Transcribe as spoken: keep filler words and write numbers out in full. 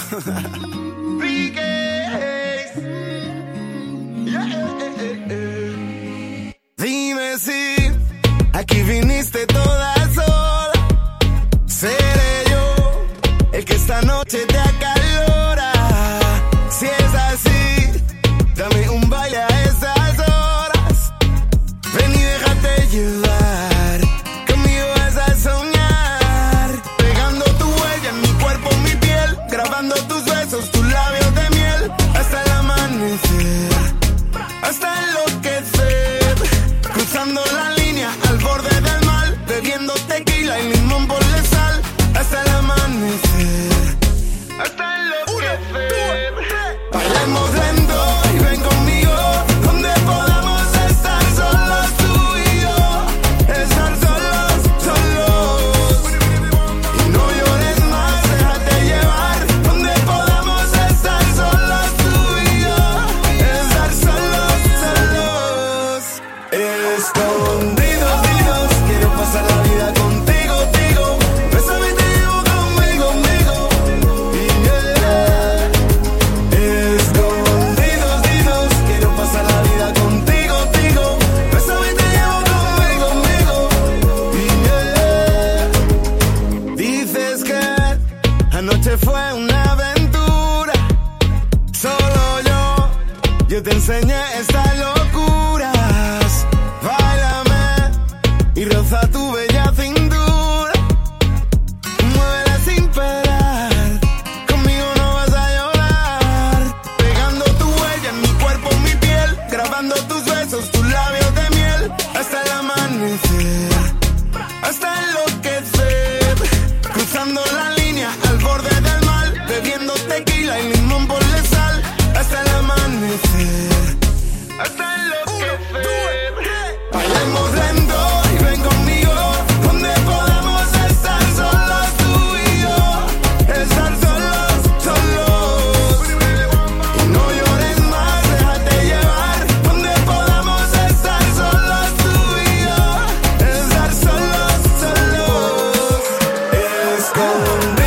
Dime si aquí viniste toda sola. Seré yo el que esta noche te acalora. Si es así, dame un baile a esas horas. Ven y déjate llevar. Conmigo vas a soñar. Pegando tu huella en mi cuerpo, mi piel. Grabando tus besos, tus labios de miel. Hasta el amanecer, hasta enloquecer. Cruzando la línea al borde del mal. Bebiendo tequila y limón por la sal. Hasta el amanecer, hasta enloquecer. Bailemos lento y ven conmigo, donde podamos estar solos tú y yo. Estar solos, solos. Y no llores más, déjate llevar. Donde podamos estar solos tú y yo. Estar solos, solos. Escondidos, dinos, quiero pasar la vida contigo, digo. Bésame y te llevo conmigo, conmigo. Y yeah. Escondidos, dinos, quiero pasar la vida contigo, digo. Bésame y te llevo conmigo, conmigo. Y yeah. Dices que anoche fue una aventura. Solo yo, yo te enseñé estas locuras. Báilame y roza tu bella cintura. Muévela sin parar, conmigo no vas a llorar. Pegando tu huella en mi cuerpo, mi piel. Grabando tus besos, tus labios de miel. Hasta el amanecer, hasta enloquecer. Cruzando la línea al borde del mal. Bebiendo tequila y limón por la sal. Hasta el amanecer, hasta enloquecer. Bailemos lento y ven conmigo, donde podamos estar solos tú y yo. Estar solos, solos. Y no llores más, déjate llevar. Donde podamos estar solos tú y yo. Estar solos, solos. Escondidos.